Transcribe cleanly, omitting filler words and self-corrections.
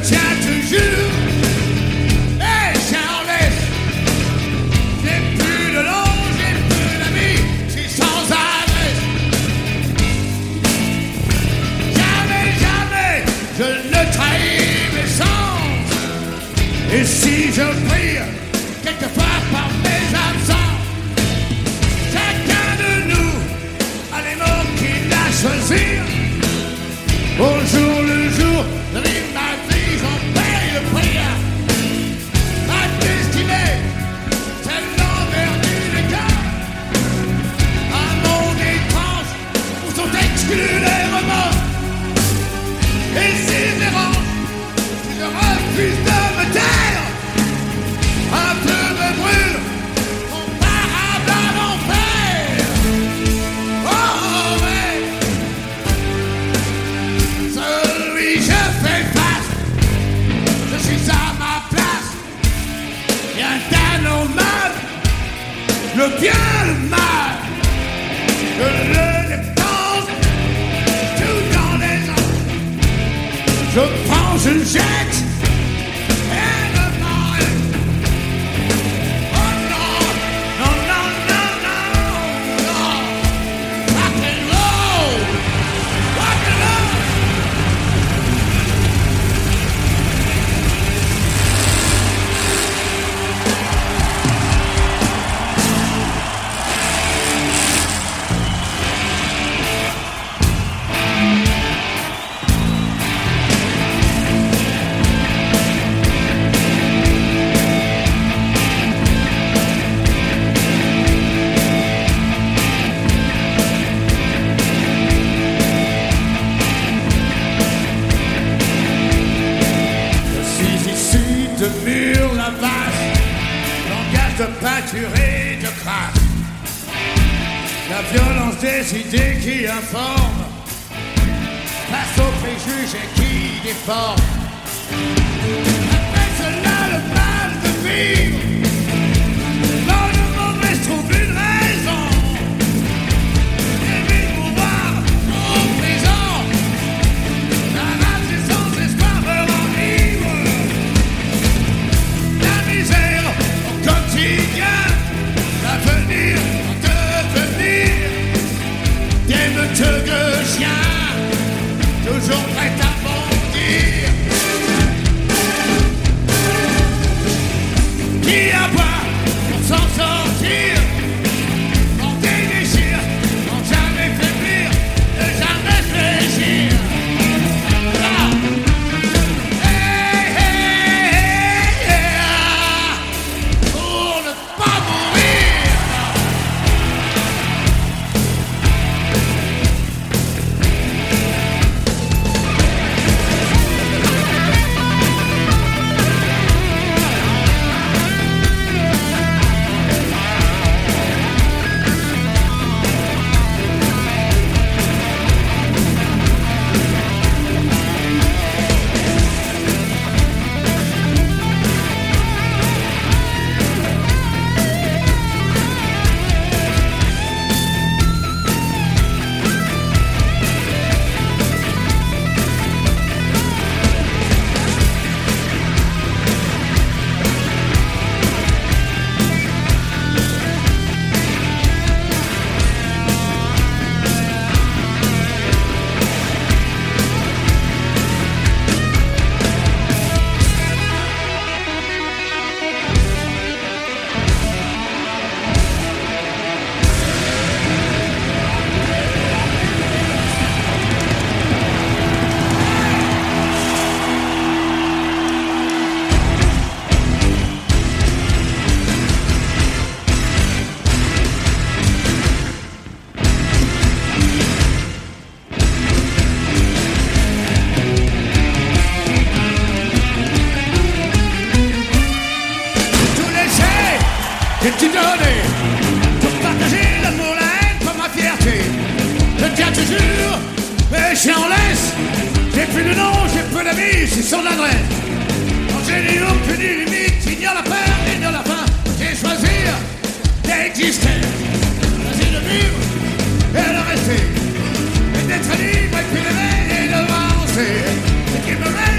tiens toujours. Et j'en laisse. J'ai plus de nom, j'ai plus d'amis, je suis sans adresse. Jamais, jamais, je ne trahis mes sens. Et si je brille quelquefois par mes absences, chacun de nous a les mots qu'il a choisis. Au jour le jour de vivre ma vie, j'en paye le prix. Ma destinée, c'est l'envers du décor. Un monde étrange où sont exclus les remords. Et s'ils dérangent, si je refuse de me taire, un feu me brûle, comparable à l'enfer. Oh ouais, celui je fais face, je suis à ma place. Rien d'anormal, le bien, le mal, je le dépense tout dans les ans. Je prends, je jette. De peinture et de crasse, la violence des idées qui informe face aux préjugés qui déforment. Après cela, le mal de vivre dans le monde laisse trouve une raison. Et vivre pour voir en prison, la rage et sans espoir me enivre. La misère au quotidien, l'avenir en devenir, des meutes de chiens, toujours prêts à bondir. Qui aboie pour s'en sortir, on déchire, on jamais faiblir, ne jamais fléchir. Ah. Hey, hey, hey, ah. Pour ne pas mourir. Que tu donnais pour partager l'amour, la haine, pour ma fierté. Je tiens toujours, mais j'en laisse. J'ai plus de nom, j'ai peu d'amis, c'est son adresse. Quand j'ai ni aucune limite, ignore la peur, ignore la faim. J'ai choisi d'exister, choisi de vivre et de rester, et d'être libre et puis d'aimer et d'avancer. Ce qui me reste